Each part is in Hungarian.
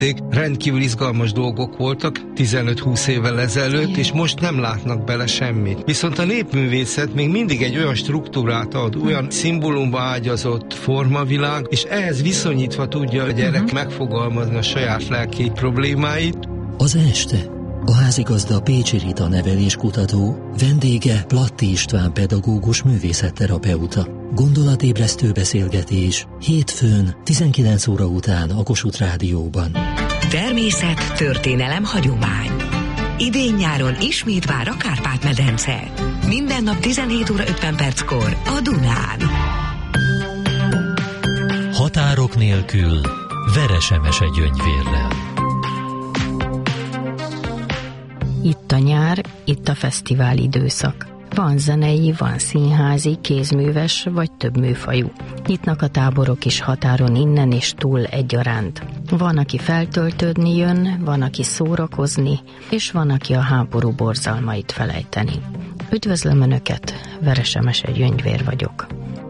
Rendkívül izgalmas dolgok voltak 15-20 évvel ezelőtt, és most nem látnak bele semmit. Viszont a népművészet még mindig egy olyan struktúrát ad, olyan szimbólumba ágyazott formavilág, és ehhez viszonyítva tudja a gyerek megfogalmazni a saját lelki problémáit. Az este a házigazda Pécsi Rita neveléskutató, vendége Platti István pedagógus művészetterapeuta. Gondolatébresztő beszélgetés hétfőn 19 óra után a Kossuth Rádióban. Természet, történelem, hagyomány. Idén-nyáron ismét vár a Kárpát-medence. Minden nap 17 óra 50 perckor a Dunán. Határok nélkül Veresemese Gyöngyvérrel. Itt a nyár, itt a fesztivál időszak. Van zenei, van színházi, kézműves vagy több műfajú. Nyitnak a táborok is határon innen és túl egyaránt. Van, aki feltöltődni jön, van, aki szórakozni, és van, aki a háború borzalmait felejteni. Üdvözlöm Önöket, Veresemese Gyöngyvér vagyok.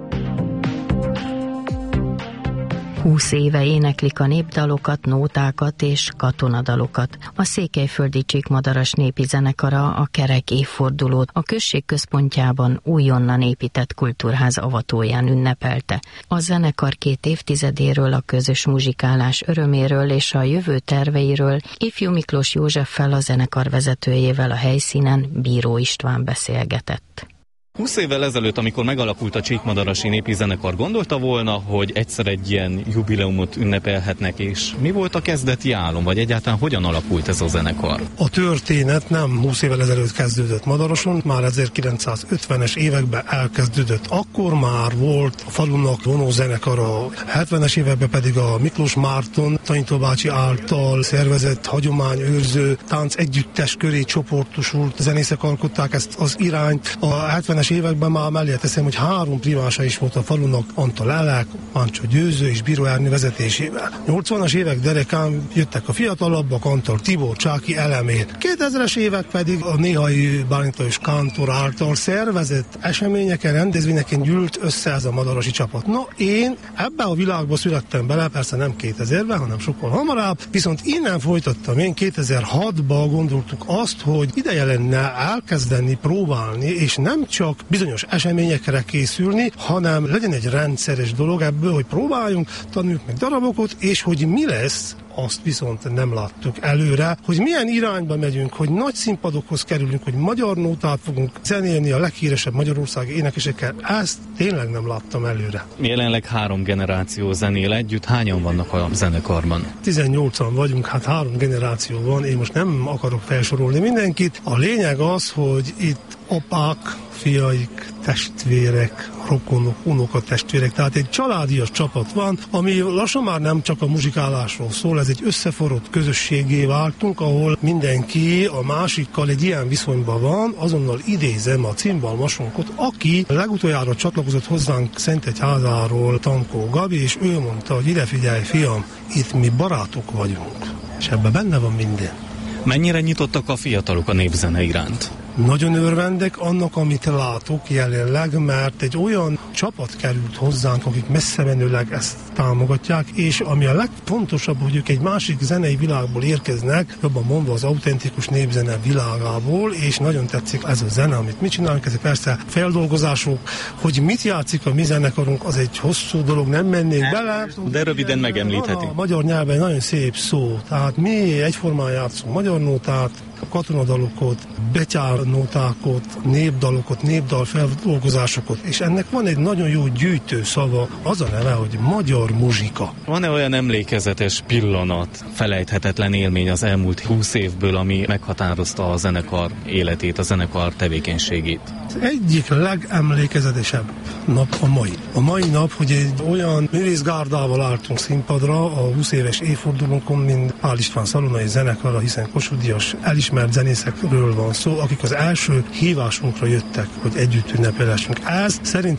20 éve éneklik a népdalokat, nótákat és katonadalokat. A székelyföldi Csíkmadaras népi zenekara a kerek évfordulót a község központjában újonnan épített kultúrház avatóján ünnepelte. A zenekar 2 évtizedéről, a közös muzsikálás öröméről és a jövő terveiről ifjú Miklós Józseffel, a zenekar vezetőjével a helyszínen Bíró István beszélgetett. 20 évvel ezelőtt, amikor megalakult a Csíkmadarasi Népi Zenekar, gondolta volna, hogy egyszer egy ilyen jubileumot ünnepelhetnek, és mi volt a kezdeti álom, vagy egyáltalán hogyan alakult ez a zenekar? A történet nem 20 évvel ezelőtt kezdődött Madaroson, már 1950-es években elkezdődött. Akkor már volt a falunak vonózenekara, 70-es években pedig a Miklós Márton Tanító bácsi által szervezett hagyományőrző tánc együttes köré csoportosult zenészek alkották ezt az irányt. A 70-es években már mellé teszem, hogy 3 primása is volt a falunak, Antal Elek, Mancsó Győző és Bíró Ernő vezetésével. 80-as évek derekán jöttek a fiatalabbak, Antal Tibor, Csáki Elemér. 2000-es évek pedig a néhai Bálintos Kántor által szervezett eseményeken, rendezvényeken gyűlt össze ez a madarasi csapat. Na, én ebbe a világba születtem bele, persze nem 2000-ben, hanem sokkal hamarabb, viszont innen folytattam. Én 2006-ban gondoltuk azt, hogy ideje lenne elkezdeni próbálni, és nem csak bizonyos eseményekre készülni, hanem legyen egy rendszeres dolog ebből, hogy próbáljunk, tanuljuk meg darabokat, és hogy mi lesz, azt viszont nem láttuk előre, hogy milyen irányba megyünk, hogy nagy színpadokhoz kerülünk, hogy magyar nótát fogunk zenélni a leghíresebb magyarországi énekesekkel. Ezt tényleg nem láttam előre. Jelenleg 3 generáció zenél együtt. Hányan vannak a zenekarban? 18-an vagyunk, hát 3 generáció van, én most nem akarok felsorolni mindenkit. A lényeg az, hogy itt apák, fiaik, testvérek, rokonok, unokatestvérek, tehát egy családias csapat van, ami lassan már nem csak a muzsikálásról szól, ez egy összeforrott közösségé váltunk, ahol mindenki a másikkal egy ilyen viszonyban van, azonnal idézem a cimbalmasonkot, aki legutoljára csatlakozott hozzánk Szentegyházáról, Tankó Gabi, és ő mondta, hogy ide figyelj, fiam, itt mi barátok vagyunk, és ebben benne van minden. Mennyire nyitottak a fiatalok a népzene iránt? Nagyon örvendek annak, amit látok jelenleg, mert egy olyan csapat került hozzánk, akik messzemenőleg ezt támogatják, és ami a legfontosabb, hogy ők egy másik zenei világból érkeznek, jobban mondva az autentikus népzene világából, és nagyon tetszik ez a zene, amit mi csinálunk, ezek persze feldolgozások, hogy mit játszik a mi zenekarunk, az egy hosszú dolog, nem mennék bele. De röviden megemlítheti. A magyar nyelven nagyon szép szó, tehát mi egyformán játszunk magyar nótát, katonadalokat, betyárnótákat, népdalokat, népdalfeldolgozásokat, és ennek van egy nagyon jó gyűjtő szava, az a neve, hogy magyar muzsika. Van-e olyan emlékezetes pillanat, felejthetetlen élmény az elmúlt 20 évből, ami meghatározta a zenekar életét, a zenekar tevékenységét? Az egyik legemlékezetesebb nap a mai. A mai nap, hogy egy olyan művészgárdával álltunk színpadra a 20 éves évfordulónkon, mint Pál István szalonai zenekara, hiszen Kossuth-díjas elismert zenészekről van szó, akik az első hívásunkra jöttek, hogy együtt ünnepelessünk. Ez szerintem a zenekar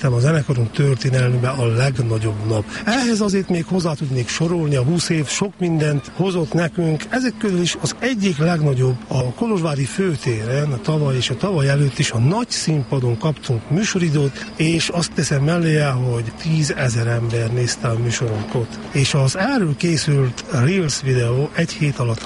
zenekarunk történelmében a legnagyobb nap. Ehhez azért még hozzá tudnék sorolni, a 20 év sok mindent hozott nekünk. Ezek közül is az egyik legnagyobb a kolozsvári főtéren, a tavaly és a tavaly előtt is a nagy színpadon kaptunk műsoridőt, és azt teszem mellé, hogy 10 000 ember nézte a műsorunkat. És az erről készült Reels videó egy hét alatt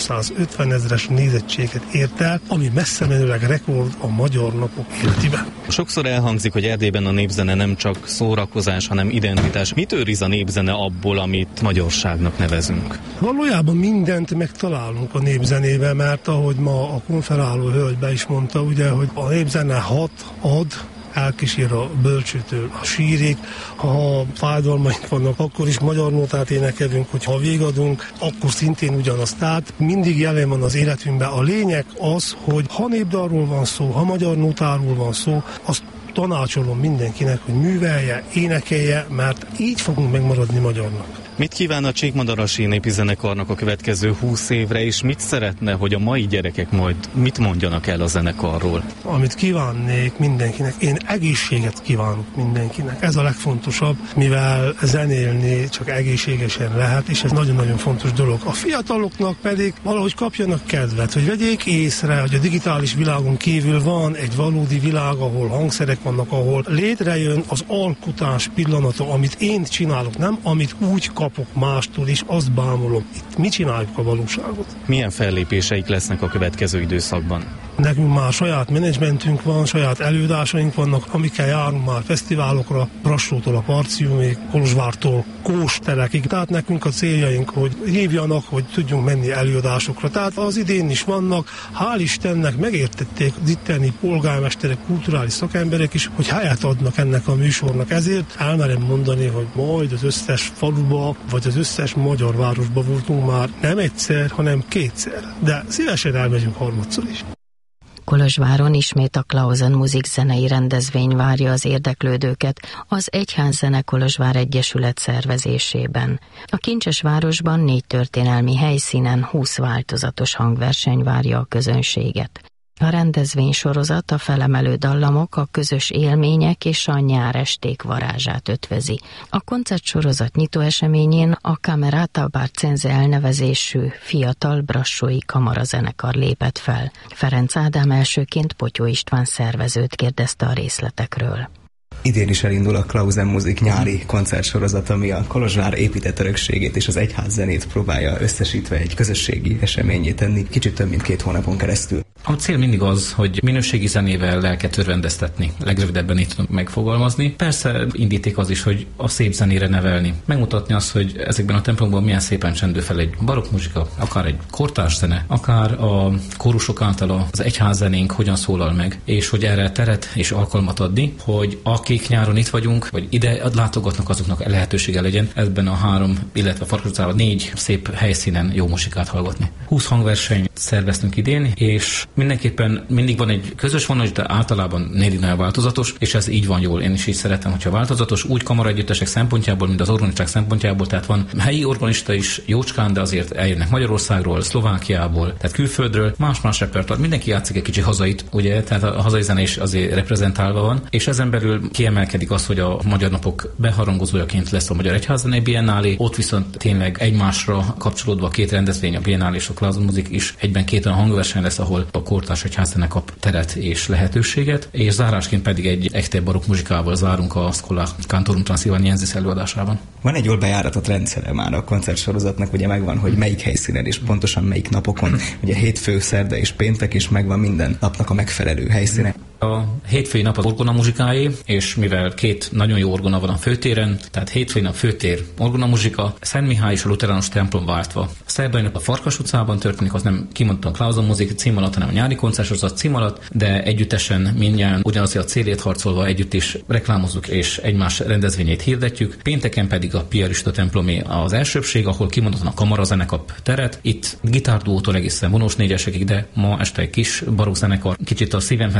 350 000-es nézettséget ért el, ami messze menőleg rekord a Magyar Napok életében. Sokszor elhangzik, hogy Erdélyben a népzene nem csak szórakozás, hanem identitás. Mit őriz a népzene abból, amit magyarságnak nevezünk? Valójában mindent megtalálunk a népzenében, mert ahogy ma a konferáló hölgy be is mondta, ugye, hogy a népzene ad, elkísér a bölcsőtől a sírig, ha fájdalmaink vannak, akkor is magyar nótát énekelünk, hogyha végadunk, akkor szintén ugyanaz. Tehát mindig jelen van az életünkben. A lényeg az, hogy ha népdalról van szó, ha magyar nótáról van szó, azt tanácsolom mindenkinek, hogy művelje, énekelje, mert így fogunk megmaradni magyarnak. Mit kíván a Csíkmadarasi Népi Zenekarnak a következő 20 évre, és mit szeretne, hogy a mai gyerekek majd mit mondjanak el a zenekarról? Amit kívánnék mindenkinek, én egészséget kívánok mindenkinek. Ez a legfontosabb, mivel zenélni csak egészségesen lehet, és ez nagyon-nagyon fontos dolog. A fiataloknak pedig valahogy kapjanak kedvet, hogy vegyék észre, hogy a digitális világon kívül van egy valódi világ, ahol hangszerek vannak, ahol létrejön az alkotás pillanata, amit én csinálok, nem amit úgy kapok mástól, és azt bámulom. Itt mi csináljuk a valóságot? Milyen fellépéseik lesznek a következő időszakban? Nekünk már saját menedzsmentünk van, saját előadásaink vannak, amikkel járunk már fesztiválokra, Brassótól a Parciumig, Kolozsvártól Kósterekig. Tehát nekünk a céljaink, hogy hívjanak, hogy tudjunk menni előadásokra. Tehát az idén is vannak, hál' Istennek megértették az itteni polgármesterek, kulturális szakemberek is, hogy helyet adnak ennek a műsornak. Ezért elmerem mondani, hogy majd az összes faluba, vagy az összes magyar városba voltunk már nem egyszer, hanem kétszer. De szívesen elmegyünk harmadszor is. Kolozsváron ismét a Klausen Musik zenei rendezvény várja az érdeklődőket az Egyházzene Kolozsvár Egyesület szervezésében. A Kincsesvárosban 4 történelmi helyszínen 20 változatos hangverseny várja a közönséget. A rendezvény sorozat a felemelő dallamok, a közös élmények és a nyáresték varázsát ötvözi. A koncertsorozat nyitó eseményén a Camerata Barcenze elnevezésű fiatal brassói kamarazenekar lépett fel. Ferenc Ádám elsőként Potyó István szervezőt kérdezte a részletekről. Idén is elindul a Klausen Musik nyári koncertsorozat, ami a Kolozsvár épített örökségét és az egyház zenét próbálja összesítve egy közösségi eseményé tenni, kicsit több mint 2 hónapon keresztül. A cél mindig az, hogy minőségi zenével lelket örvendeztetni. Legrövidebben így tudom megfogalmazni. Persze indíték az is, hogy a szép zenére nevelni. Megmutatni azt, hogy ezekben a templomban milyen szépen csendül fel egy barokk muzsika, akár egy kortárs zene, akár a kórusok által az egyház zenénk hogyan szólal meg, és hogy erre teret és alkalmat adni, hogy akik nyáron itt vagyunk, vagy ide látogatnak, azoknak lehetősége legyen ebben a 3, illetve Farkas utcában 4 szép helyszínen jó muzsikát hallgatni. 20 hangversenyt szerveztünk idén, és mindenképpen mindig van egy közös vonal, de általában négy változatos, és ez így van jól. Én is így szeretem, hogyha változatos, úgy kamaraegyüttesek szempontjából, mint az organisták szempontjából, tehát van helyi organista is jócskán, de azért eljönnek Magyarországról, Szlovákiából, tehát külföldről, más-más repertoár. Mindenki játszik egy kicsi hazait, ugye, tehát a hazai zene is azért reprezentálva van, és ezen belül kiemelkedik az, hogy a Magyar Napok beharangozójaként lesz a Magyar Egyházzenei Biennálé, ott viszont tényleg egymásra kapcsolódva a 2 rendezvény, a Biennálé és a Klausen Musik is egyben 2 olyan hangverseny lesz, ahol a kortárs egyházzene kap teret és lehetőséget, és zárásként pedig egy echte barokk muzsikával zárunk a Schola Cantorum Transylvaniensis előadásában. Van egy jól bejáratott rendszere már a koncertsorozatnak, ugye megvan, hogy melyik helyszínen és pontosan melyik napokon, ugye hétfő, szerda és péntek is megvan minden napnak a megfelelő helyszíne. A hétfői nap az orgona muzsikáé, és mivel 2 nagyon jó orgona van a főtéren, tehát hétfői nap főtér orgona muzsika, Szent Mihály és a Luterános templom váltva. A szerdai nap a Farkas utcában történik, az nem kimondottan Klausen Musik cím alatt, hanem a nyári koncertsorozat cím alatt, de együttesen mindjárt ugyanazért a célért harcolva együtt is reklámozzuk és egymás rendezvényét hirdetjük. Pénteken pedig a Piarista templomé az elsőbbség, ahol kimondottan a kamarazene kap teret. Itt gitárduótól egészen vonós négyesekig, de ma este egy kis barokk zenekar, kicsit a szívemhez is szól, mert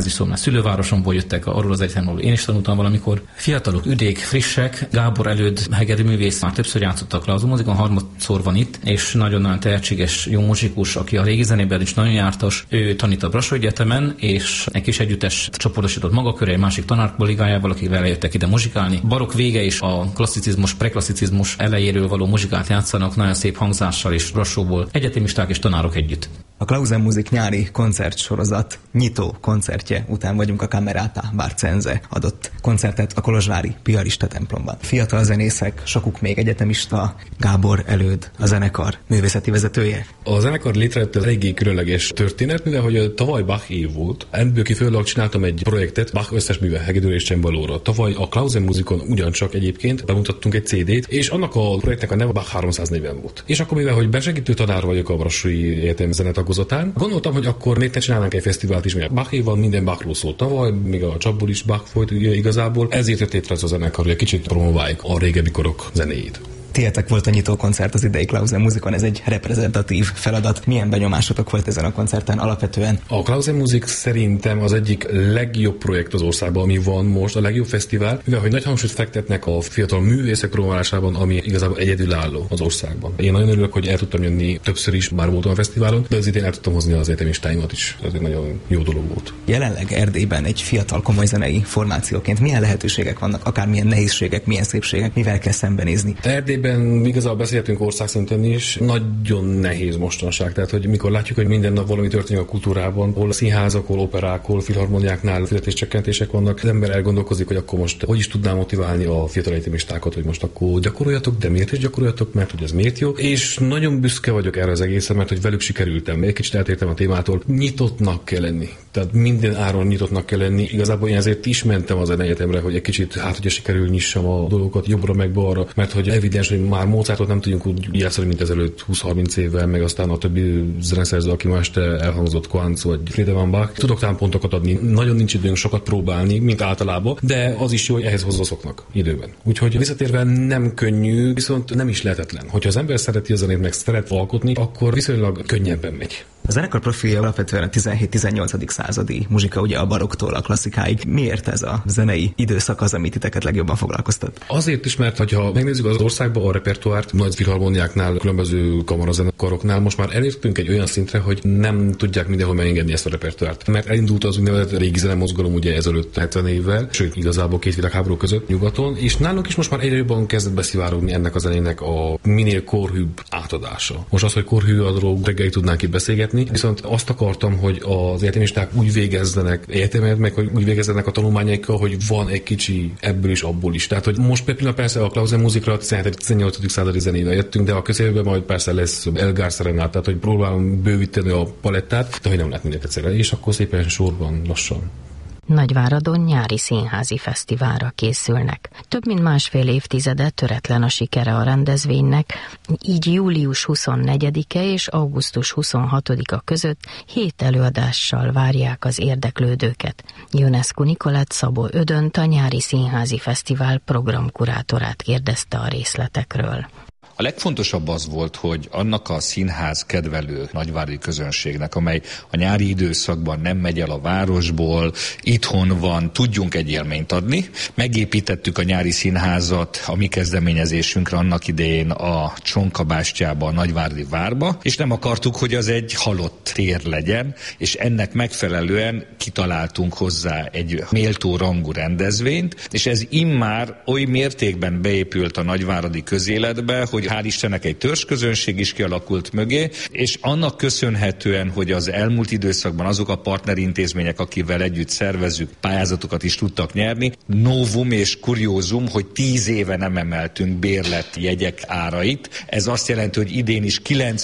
szülővárosomból jöttek, arról az egyetemről én is tanultam valamikor. Fiatalok, üdék, frissek, Gábor Előd, hegedű művész, már többször játszottak klauzulmuzikon, harmadszor van itt, és nagyon-nagyon tehetséges, jó muzsikus, aki a régi zenében is nagyon jártas. Ő tanít a Brassó Egyetemen, és egy kis együttes csoportosított maga köré, egy másik tanárkollégájával, akivel eljöttek ide muzsikálni. Barokk vége és a klasszicizmus, preklasszicizmus elejéről való muzsikát játszanak, nagyon szép hangzással és Brassóból egyetemisták és tanárok együtt. A Klausenmusik nyári koncertsorozat nyitó koncertje után vagyunk. A Camerata Barcenze adott koncertet a kolozsvári Piarista templomban. Fiatal zenészek, sokuk még egyetemista, Gábor Előd, a zenekar művészeti vezetője. A zenekar létrejött eléggé különleges történet, mivel hogy tavaly Bach év volt. Ebből kifolyólag csináltam egy projektet Bach összes műve hegedűre és csembalóra. Tavaly a Klausenmusikon ugyancsak egyébként bemutattunk egy CD-t, és annak a projektnek a neve Bach 340 volt. És akkor mivel hogy besegítő tanár vagyok a Brassói Egyetem zenetagozatán, gondoltam, hogy akkor még ne csinálnánk egy fesztivált is, mert Bach-éval minden Bachról szólt tavaly, még a csapból is Bach folyt igazából. Ezért jött létre ez a zenekar, hogy egy kicsit promováljuk a régebbi korok zenéjét. Tietek volt a nyitó koncert az idei Klausenmusikon, ez egy reprezentatív feladat. Milyen benyomásotok volt ezen a koncerten alapvetően? A Klausenmusik szerintem az egyik legjobb projekt az országban, ami van most, a legjobb fesztivál, mivel hogy nagy hangsúlyt fektetnek a fiatal művészek promoválásában, ami igazából egyedülálló az országban. Én nagyon örülök, hogy el tudtam jönni többször is, már voltam a fesztiválon, de az idén el tudtam hozni az egyetemistáimat is. Ez egy nagyon jó dolog volt. Jelenleg Erdélyben egy fiatal komoly zenei formációként milyen lehetőségek vannak, akármilyen nehézségek, milyen szépségek, mivel kell szembenézni? Erdélyben igazából beszélhetünk országszinten is, nagyon nehéz mostanság. Tehát, hogy mikor látjuk, hogy minden nap valami történik a kultúrában, hol a színházak, hol operák, hol filharmoniáknál fizetéscsökkentések vannak, az ember elgondolkozik, hogy akkor most hogy is tudná motiválni a fiatal egyetemistákat, hogy most akkor gyakoroljatok, de miért is gyakoroljatok, mert hogy ez miért jó. És nagyon büszke vagyok erre az egészen, mert hogy velük sikerültem. Egy kicsit eltértem a témától. Nyitottnak kell lenni. Tehát minden áron nyitottnak kell lenni. Igazából én ezért is mentem az egyetemre, hogy egy kicsit hogyha sikerül nyissam a dolgokat jobbra meg balra, mert hogy evidens, hogy már Mozartot nem tudjunk úgy játszani, mint ezelőtt 20-30 évvel, meg aztán a többi zeneszerző, aki ma este elhangzott, Quantz vagy Friedemann Bach. Tudok támpontokat adni. Nagyon nincs időnk sokat próbálni, mint általában, de az is jó, hogy ehhez hozzászoknak időben. Úgyhogy visszatérve nem könnyű, viszont nem is lehetetlen. Hogyha az ember szereti a zenét, meg szeret alkotni, akkor viszonylag könnyebben megy. A zenekar profilja alapvetően a 17-18. századi muzsika, ugye a barokktól a klasszikáig. Miért ez a zenei időszak az, amit titeket legjobban foglalkoztat? Azért is, mert ha megnézzük az országban a repertoárt, nagy filharmoniáknál, különböző kamarazenekaroknál most már elértünk egy olyan szintre, hogy nem tudják mindenhol megengedni ezt a repertoárt. Mert elindult az úgynevezett régi zenemozgalom ugye ezelőtt 70 évvel, sőt igazából két világháború között nyugaton, és nálunk is most már egyre jobban kezdett beszivárogni ennek a zenének a minél korhűbb átadása. Most az, hogy korhű, arról reggelig tudnánk itt beszélgetni, viszont azt akartam, hogy az egyetemisták úgy végezzenek egyetemet, meg hogy úgy végezzenek a tanulmányaikkal, hogy van egy kicsi ebből is, abból is. Tehát, hogy most például persze a Klausenmusikra 17-18. századi zenével jöttünk, de a közeljövőben majd persze lesz Elgar Serenát, tehát hogy próbálom bővíteni a palettát, de hogy nem lehet mindent egyszerre, és akkor szépen sorban, lassan. Nagyváradon nyári színházi fesztiválra készülnek. Több mint másfél évtizede töretlen a sikere a rendezvénynek, így július 24-e és augusztus 26-a között 7 előadással várják az érdeklődőket. Ionescu Nikolett Szabó Ödönt, a nyári színházi fesztivál programkurátorát kérdezte a részletekről. A legfontosabb az volt, hogy annak a színház kedvelő nagyvári közönségnek, amely a nyári időszakban nem megy el a városból, itthon van, tudjunk egy élményt adni. Megépítettük a nyári színházat a mi kezdeményezésünkre annak idején a Csonka bástyába, a Nagyváradi várba, és nem akartuk, hogy az egy halott tér legyen, és ennek megfelelően kitaláltunk hozzá egy méltó rangú rendezvényt, és ez immár oly mértékben beépült a nagyváradi közéletbe, hogy hál' Istennek egy törzsközönség is kialakult mögé, és annak köszönhetően, hogy az elmúlt időszakban azok a partnerintézmények, akivel együtt szervezzük, pályázatokat is tudtak nyerni. Novum és kuriózum, hogy 10 éve nem emeltünk bérletjegyek árait. Ez azt jelenti, hogy idén is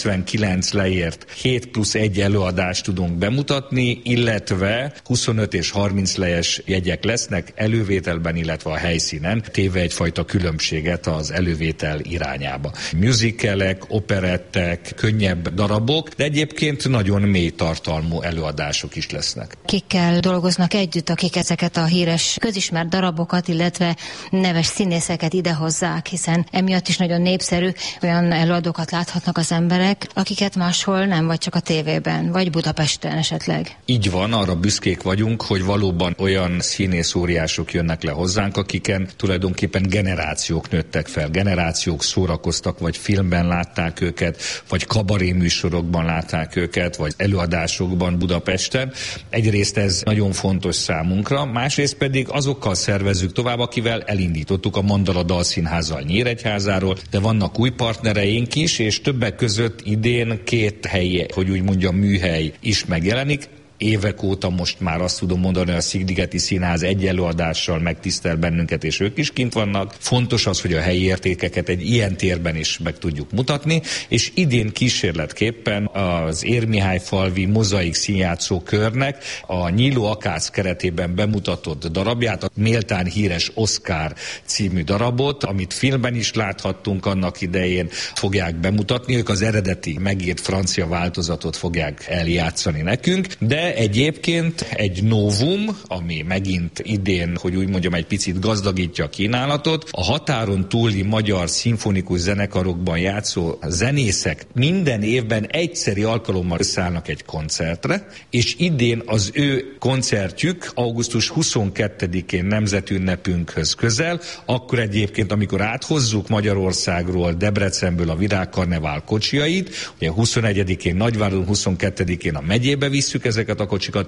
99 leért 7 plusz 1 előadást tudunk bemutatni, illetve 25 és 30 lejes jegyek lesznek elővételben, illetve a helyszínen, téve egyfajta különbséget az elővétel irányába. musicalek, operettek, könnyebb darabok, de egyébként nagyon mély tartalmú előadások is lesznek. Kikkel dolgoznak együtt, akik ezeket a híres, közismert darabokat, illetve neves színészeket idehozzák, hiszen emiatt is nagyon népszerű, olyan előadókat láthatnak az emberek, akiket máshol nem, vagy csak a tévében, vagy Budapesten esetleg. Így van, arra büszkék vagyunk, hogy valóban olyan színészóriások jönnek le hozzánk, akiken tulajdonképpen generációk nőttek fel, generációk szórakoztak, vagy filmben látták őket, vagy kabaré műsorokban látták őket, vagy előadásokban Budapesten. Egyrészt ez nagyon fontos számunkra, másrészt pedig azokkal szervezzük tovább, akivel elindítottuk a Mandala Dalszínházzal Nyíregyházáról, de vannak új partnereink is, és többek között idén 2 helyi, hogy úgy mondjam, műhely is megjelenik. Évek óta most már azt tudom mondani, hogy a Szigetligeti Színház egy előadással megtisztel bennünket, és ők is kint vannak. Fontos az, hogy a helyi értékeket egy ilyen térben is meg tudjuk mutatni, és idén kísérletképpen az Érmihályfalvi Mozaik Színjátszó Körnek a Nyíló Akác keretében bemutatott darabját, a méltán híres Oscar című darabot, amit filmben is láthattunk annak idején, fogják bemutatni. Ők az eredeti megírt francia változatot fogják eljátszani nekünk, de egyébként egy novum, ami megint idén, hogy úgy mondjam, egy picit gazdagítja a kínálatot, a határon túli magyar szimfonikus zenekarokban játszó zenészek minden évben egyszeri alkalommal összeállnak egy koncertre, és idén az ő koncertjük augusztus 22-én nemzetünnepünkhöz közel, akkor egyébként, amikor áthozzuk Magyarországról, Debrecenből a Virágkarnevál kocsijait, ugye 21-én Nagyváradon, 22-én a megyébe visszük ezeket a kocsikat,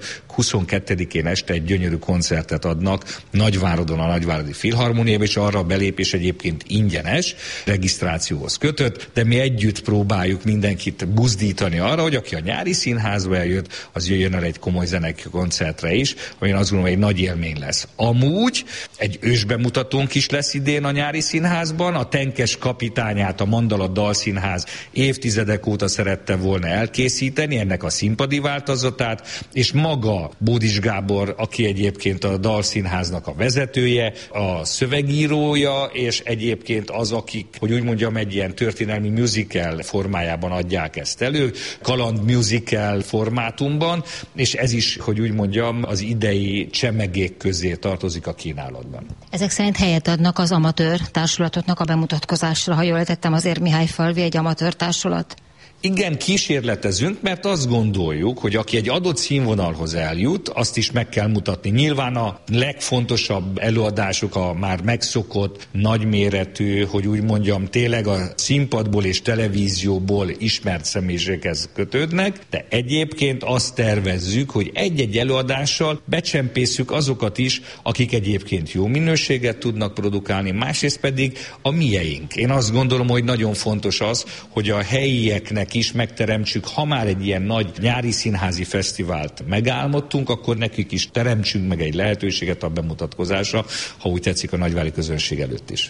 22-én este egy gyönyörű koncertet adnak Nagyváradon a Nagyváradi Filharmóniába, és arra a belépés egyébként ingyenes, regisztrációhoz kötött, de mi együtt próbáljuk mindenkit buzdítani arra, hogy aki a nyári színházba eljött, az jöjjön el egy komoly zenekoncertre is, ami azt gondolom, egy nagy élmény lesz. Amúgy egy ősbemutatónk is lesz idén a nyári színházban, a Tenkes kapitányát a Mandala Dalszínház évtizedek óta szerette volna elkészíteni, ennek a színpadi változatát, és maga Bódis Gábor, aki egyébként a Dalszínháznak a vezetője, a szövegírója, és egyébként az, akik, hogy úgy mondjam, egy ilyen történelmi musical formájában adják ezt elő, kaland musical formátumban, és ez is, hogy úgy mondjam, az idei csemegék közé tartozik a kínálatban. Ezek szerint helyet adnak az amatőr társulatoknak a bemutatkozásra, ha jól tettem, az Érmihályfalvi egy amatőr társulat? Igen, kísérletezünk, mert azt gondoljuk, hogy aki egy adott színvonalhoz eljut, azt is meg kell mutatni. Nyilván a legfontosabb előadások a már megszokott, nagyméretű, hogy úgy mondjam, tényleg a színpadból és televízióból ismert személyiséghez kötődnek, de egyébként azt tervezzük, hogy egy-egy előadással becsempészük azokat is, akik egyébként jó minőséget tudnak produkálni, másrészt pedig a mieink. Én azt gondolom, hogy nagyon fontos az, hogy a helyieknek is megteremtsük, ha már egy ilyen nagy nyári színházi fesztivált megálmodtunk, akkor nekik is teremtsünk meg egy lehetőséget a bemutatkozásra, ha úgy tetszik, a nagyvári közönség előtt is.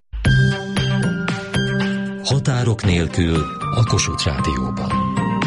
Határok nélkül a Kossuth Rádióban.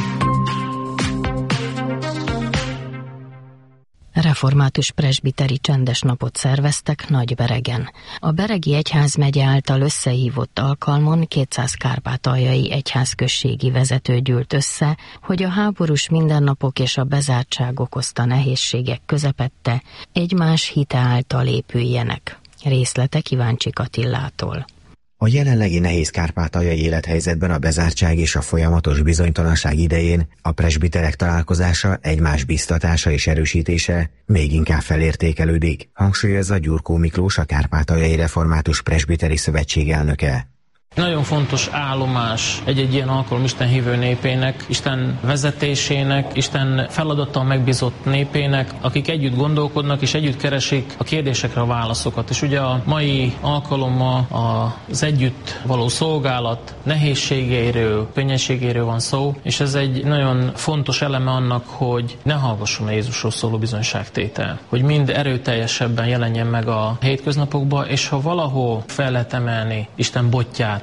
Református presbiteri csendes napot szerveztek Nagyberegen. A beregi egyházmegye által összehívott alkalmon 200 kárpátaljai egyházközségi vezető gyűlt össze, hogy a háborús mindennapok és a bezártság okozta nehézségek közepette egymás hite által épüljenek. Részletek Iváncsik Attillától. A jelenlegi nehéz kárpátaljai élethelyzetben a bezártság és a folyamatos bizonytalanság idején a presbiterek találkozása, egymás biztatása és erősítése még inkább felértékelődik, hangsúlyozza Gyurkó Miklós, a Kárpátaljai Református Presbiteri Szövetség elnöke. Nagyon fontos állomás egy-egy ilyen alkalom Isten hívő népének, Isten vezetésének, Isten feladattal megbízott népének, akik együtt gondolkodnak és együtt keresik a kérdésekre a válaszokat. És ugye a mai alkalommal az együtt való szolgálat nehézségeiről, könnyességéről van szó, és ez egy nagyon fontos eleme annak, hogy ne hallgasson a Jézusról szóló bizonyságtétel, hogy mind erőteljesebben jelenjen meg a hétköznapokban, és ha valahol fel lehet emelni Isten botját,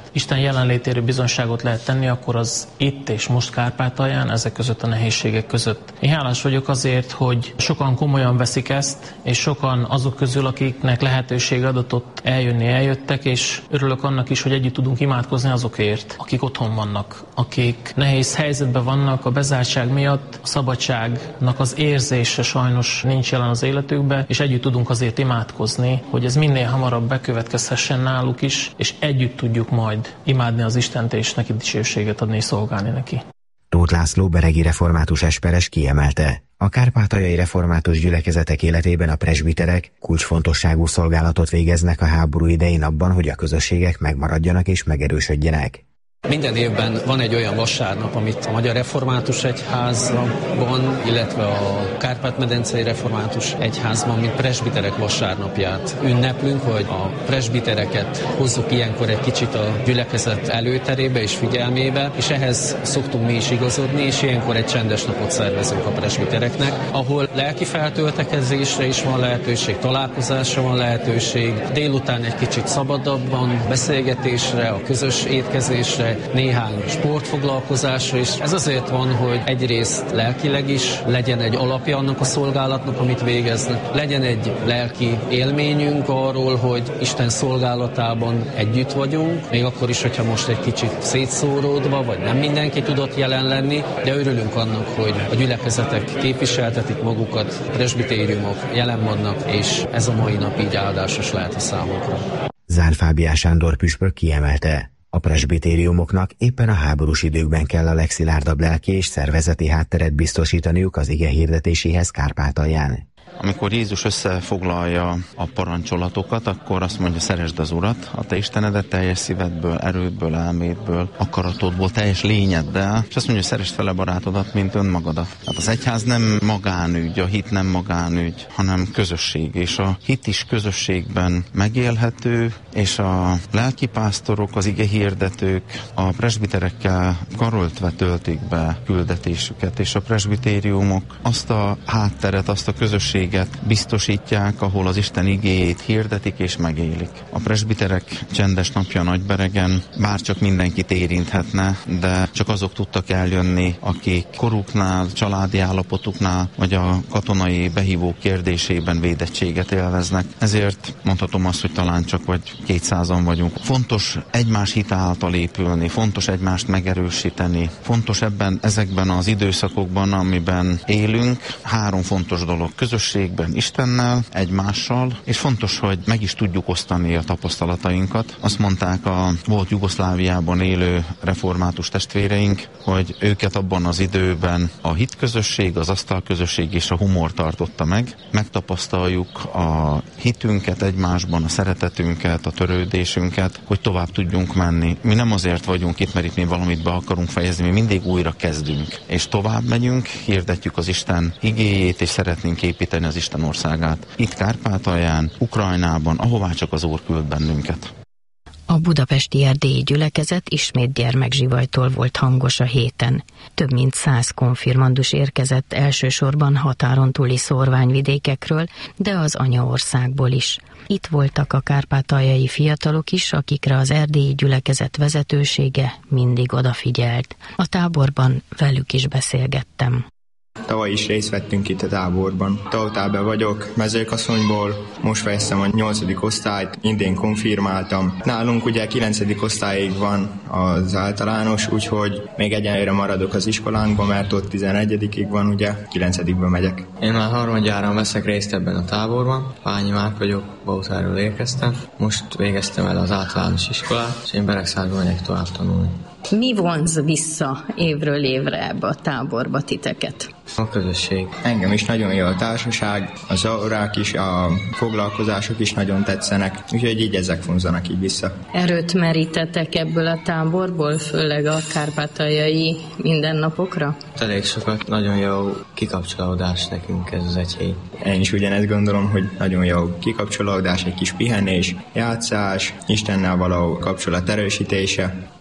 Isten jelenlétéről bizonyságot lehet tenni, akkor az itt és most Kárpátalján, ezek között a nehézségek között. Én hálás vagyok azért, hogy sokan komolyan veszik ezt, és sokan azok közül, akiknek lehetőség adott eljönni, eljöttek, és örülök annak is, hogy együtt tudunk imádkozni azokért, akik otthon vannak, akik nehéz helyzetben vannak a bezártság miatt, a szabadságnak az érzése sajnos nincs jelen az életükben, és együtt tudunk azért imádkozni, hogy ez minél hamarabb bekövetkezhessen náluk is, és együtt tudjuk majd imádni az Istent, és neki dicsőséget adni és szolgálni neki. Tóth László beregi református esperes kiemelte: a kárpátaljai református gyülekezetek életében a presbiterek kulcsfontosságú szolgálatot végeznek a háború idején abban, hogy a közösségek megmaradjanak és megerősödjenek. Minden évben van egy olyan vasárnap, amit a Magyar Református Egyházban, illetve a Kárpát-medencei Református Egyházban, mint presbiterek vasárnapját ünneplünk, hogy a presbitereket hozzuk ilyenkor egy kicsit a gyülekezet előterébe és figyelmébe, és ehhez szoktunk mi is igazodni, és ilyenkor egy csendes napot szervezünk a presbitereknek, ahol lelki feltöltekezésre is van lehetőség, találkozásra van lehetőség, délután egy kicsit szabadabban beszélgetésre, a közös étkezésre, néhány sportfoglalkozásra is. Ez azért van, hogy egyrészt lelkileg is legyen egy alapja annak a szolgálatnak, amit végeznek. Legyen egy lelki élményünk arról, hogy Isten szolgálatában együtt vagyunk, még akkor is, hogyha most egy kicsit szétszóródva, vagy nem mindenki tudott jelen lenni, de örülünk annak, hogy a gyülekezetek képviseltetik magukat, presbitériumok jelen vannak, és ez a mai nap így áldásos lehet a számunkra. Zál Fábián Sándor püspök kiemelte: a presbitériumoknak éppen a háborús időkben kell a legszilárdabb lelki és szervezeti hátteret biztosítaniuk az ige hirdetéséhez Kárpátalján. Amikor Jézus összefoglalja a parancsolatokat, akkor azt mondja: szeresd az Urat, a te Istenedet teljes szívedből, erődből, elmédből, akaratodból, teljes lényeddel, és azt mondja, hogy szeresd fele barátodat, mint önmagadat. Hát az egyház nem magánügy, a hit nem magánügy, hanem közösség, és a hit is közösségben megélhető, és a lelkipásztorok, az ige hirdetők a presbiterekkel karöltve töltik be küldetésüket, és a presbitériumok azt a hátteret, azt a közösséget biztosítják, ahol az Isten igéjét hirdetik és megélik. A presbiterek csendes napja Nagyberegen bárcsak mindenkit érinthetne, de csak azok tudtak eljönni, akik koruknál, családi állapotuknál, vagy a katonai behívók kérdésében védettséget élveznek. Ezért mondhatom azt, hogy talán csak vagy 200-an vagyunk. Fontos egymás hite által épülni, fontos egymást megerősíteni, fontos ezekben az időszakokban, amiben élünk, 3 fontos dolog: közösségben Istennel, egymással, és fontos, hogy meg is tudjuk osztani a tapasztalatainkat. Azt mondták a volt Jugoszláviában élő református testvéreink, hogy őket abban az időben a hitközösség, az asztalközösség és a humor tartotta meg. Megtapasztaljuk a hitünket egymásban, a szeretetünket, a törődésünket, hogy tovább tudjunk menni. Mi nem azért vagyunk itt, mert itt mi valamit be akarunk fejezni, mi mindig újra kezdünk, és tovább megyünk, hirdetjük az Isten igéjét, és szeretnénk építeni az Isten országát. Itt Kárpátalján, Ukrajnában, ahová csak az Úr küld bennünket. A budapesti erdélyi gyülekezet ismét gyermekzsivajtól volt hangos a héten. Több mint 100 konfirmandus érkezett elsősorban határon túli szórványvidékekről, de az anyaországból is. Itt voltak a kárpátaljai fiatalok is, akikre az erdélyi gyülekezet vezetősége mindig odafigyelt. A táborban velük is beszélgettem. Tavaly is részt vettünk itt a táborban. Toltábe vagyok, Mezőkaszonyból, most fejeztem a 8. osztályt, idén konfirmáltam. Nálunk ugye 9. osztályig van az általános, úgyhogy még egyenlőre maradok az iskolánkban, mert ott 11-ig van, ugye, 9-ben megyek. Én már harmadjára veszek részt ebben a táborban. Pányi Márk vagyok, Bautáról érkeztem. Most végeztem el az általános iskolát, és én Beregszárba megyek tovább tanulni. Mi vonz vissza évről évre ebbe a táborba titeket? A közösség. Engem is nagyon jó a társaság, az órák is, a foglalkozások is nagyon tetszenek, úgyhogy így ezek vonzanak így vissza. Erőt merítetek ebből a táborból, főleg a kárpátaljai mindennapokra? Elég sokat, nagyon jó kikapcsolódás nekünk ez az egy hét. Én is ugyanezt gondolom, hogy nagyon jó kikapcsolódás, egy kis pihenés, játszás, Istennel való kapcsolat erősítése.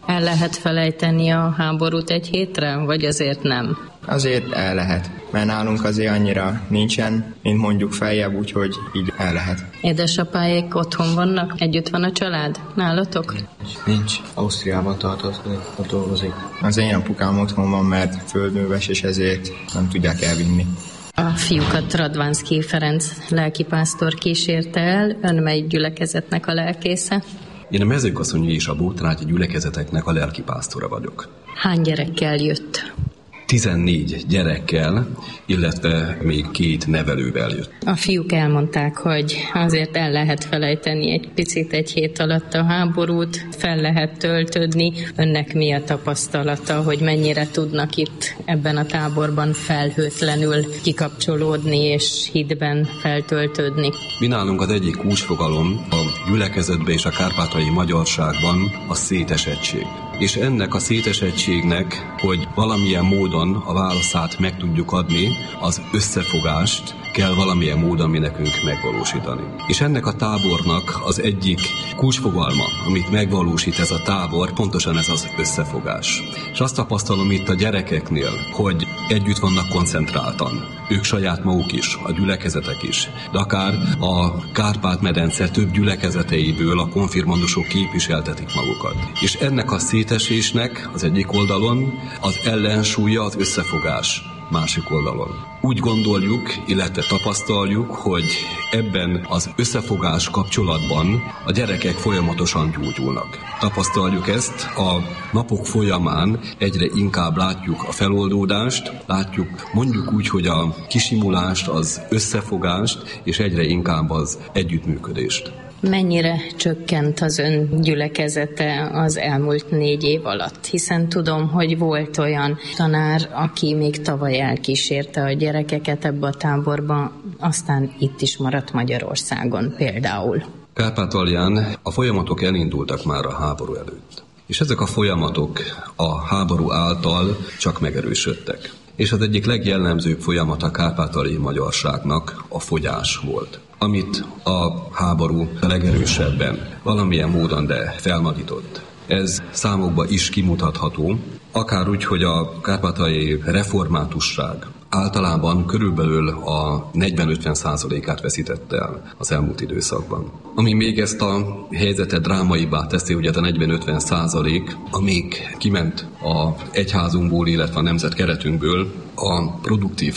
El lehet felejteni a háborút egy hétre, vagy azért nem? Azért el lehet, mert nálunk azért annyira nincsen, mint mondjuk feljebb, úgyhogy így el lehet. Édesapáék otthon vannak? Együtt van a család nálatok? Nincs. Ausztriában tartózkodik, ott dolgozik. Az én apukám otthon van, mert földműves, és ezért nem tudják elvinni. A fiúkat Radvánszky Ferenc lelkipásztor kísérte el. Ön melyik gyülekezetnek a lelkésze? Én a Mezőkaszonyi és a Bótrágyi gyülekezeteknek a lelkipásztora vagyok. Hány gyerekkel jött? 14 gyerekkel, illetve még 2 nevelővel jött. A fiúk elmondták, hogy azért el lehet felejteni egy picit egy hét alatt a háborút, fel lehet töltődni. Önnek mi a tapasztalata, hogy mennyire tudnak itt ebben a táborban felhőtlenül kikapcsolódni és hitben feltöltődni? Mi nálunk az egyik kulcsfogalom a gyülekezetben és a kárpátaljai magyarságban a szétesettség. És ennek a szétesettségnek, hogy valamilyen módon a válaszát meg tudjuk adni, az összefogást kell valamilyen módon mi nekünk megvalósítani. És ennek a tábornak az egyik kulcsfogalma, amit megvalósít ez a tábor, pontosan ez az összefogás. És azt tapasztalom itt a gyerekeknél, hogy együtt vannak koncentráltan. Ők saját maguk is, a gyülekezetek is, de akár a Kárpát-medence több gyülekezeteiből a konfirmandusok képviseltetik magukat. És ennek a szétesésnek az egyik oldalon az ellensúlya az összefogás másik oldalon. Úgy gondoljuk, illetve tapasztaljuk, hogy ebben az összefogás kapcsolatban a gyerekek folyamatosan gyógyulnak. Tapasztaljuk ezt a napok folyamán, egyre inkább látjuk a feloldódást, látjuk mondjuk úgy, hogy a kisimulást, az összefogást, és egyre inkább az együttműködést. Mennyire csökkent az ön gyülekezete az elmúlt 4 év alatt? Hiszen tudom, hogy volt olyan tanár, aki még tavaly elkísérte a gyerekeket ebbe a táborba, aztán itt is maradt Magyarországon például. Kárpátalján a folyamatok elindultak már a háború előtt. És ezek a folyamatok a háború által csak megerősödtek. És az egyik legjellemzőbb folyamat a kárpátaljai magyarságnak a fogyás volt, amit a háború legerősebben valamilyen módon de felnagyított. Ez számokba is kimutatható, akár úgy, hogy a kárpátaljai reformátusság általában körülbelül a 40-50%-át veszítette el az elmúlt időszakban. Ami még ezt a helyzetet drámaibbá teszi, ugye a 40-50%, amíg kiment az egyházunkból, illetve a nemzet keretünkből, a produktív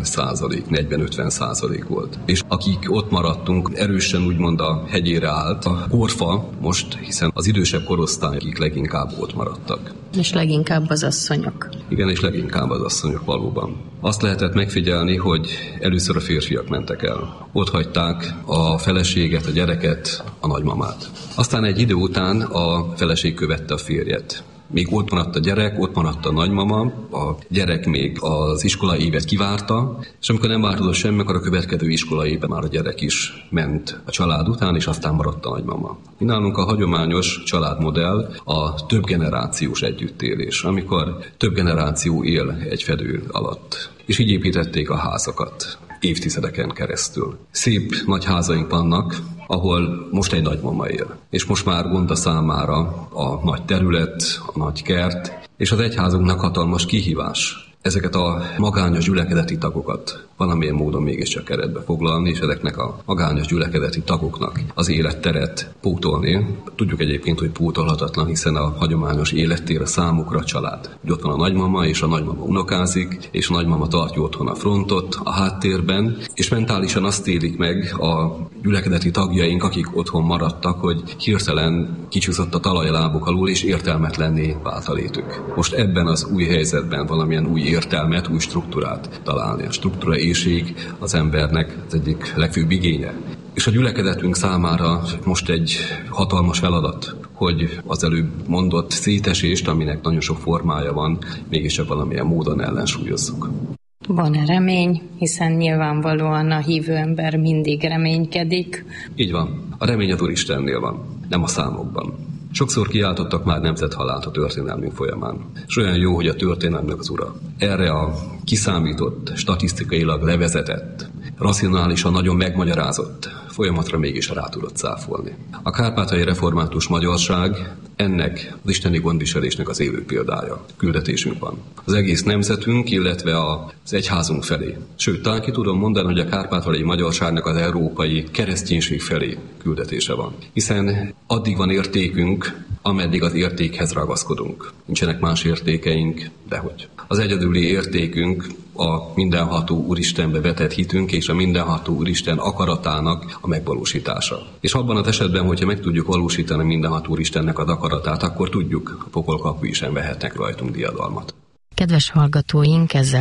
40-50% volt. És akik ott maradtunk, erősen úgymond a hegyére állt a korfa most, hiszen az idősebb korosztályok leginkább ott maradtak. És leginkább az asszonyok. Igen, és leginkább az asszonyok valóban. Azt lehetett megfigyelni, hogy először a férfiak mentek el. Ott hagyták a feleséget, a gyereket, a nagymamát. Aztán egy idő után a feleség követte a férjet. Még ott maradt a gyerek, ott maradt a nagymama, a gyerek még az iskolai évet kivárta, és amikor nem változott semmi, akkor a következő iskolai évben már a gyerek is ment a család után, és aztán maradt a nagymama. Mi nálunk a hagyományos családmodell a több generációs együttélés, amikor több generáció él egy fedő alatt. És így építették a házakat évtizedeken keresztül. Szép nagy házaink vannak, ahol most egy nagymama él. És most már gond a számára a nagy terület, a nagy kert, és az egyházunknak hatalmas kihívás ezeket a magányos gyülekezeti tagokat valamilyen módon mégiscsak keretbe foglalni, és ezeknek a magányos gyülekezeti tagoknak az életteret pótolni. Tudjuk egyébként, hogy pótolhatatlan, hiszen a hagyományos élettér a számukra a család. Ott van a nagymama, és a nagymama unokázik, és a nagymama tartja otthon a frontot, a háttérben, és mentálisan azt élik meg a gyülekezeti tagjaink, akik otthon maradtak, hogy hirtelen kicsúszott a talaj a lábuk alól, és értelmetlenné vált a létük. Most ebben az új helyzetben valamilyen új értelmet, új struktúrát találni. A struktúra éhség az embernek az egyik legfőbb igénye. És a gyülekezetünk számára most egy hatalmas feladat, hogy az előbb mondott szétesést, aminek nagyon sok formája van, mégiscsak valamilyen módon ellensúlyozzuk. Van-e remény, hiszen nyilvánvalóan a hívő ember mindig reménykedik? Így van. A remény az Úristennél van, nem a számokban. Sokszor kiáltottak már nemzethalált a történelmünk folyamán. És olyan jó, hogy a történelmnek az ura erre a kiszámított, statisztikailag levezetett, racionálisan nagyon megmagyarázott folyamatra mégis rá tudott cáfolni. A kárpátaljai református magyarság ennek az isteni gondviselésnek az élő példája. Küldetésünk van. Az egész nemzetünk, illetve az egyházunk felé. Sőt, talán ki tudom mondani, hogy a kárpátaljai magyarságnak az európai kereszténység felé küldetése van. Hiszen addig van értékünk, ameddig az értékhez ragaszkodunk. Nincsenek más értékeink, dehogy. Az egyedüli értékünk a mindenható Úristenbe vetett hitünk és a mindenható Úristen akaratának a megvalósítása. És abban az esetben, hogyha meg tudjuk valósítani mindenható Úristennek az akaratát, akkor tudjuk, a pokol kapujai sem vehetnek rajtunk diadalmat. Kedves hallgatóink, ezzel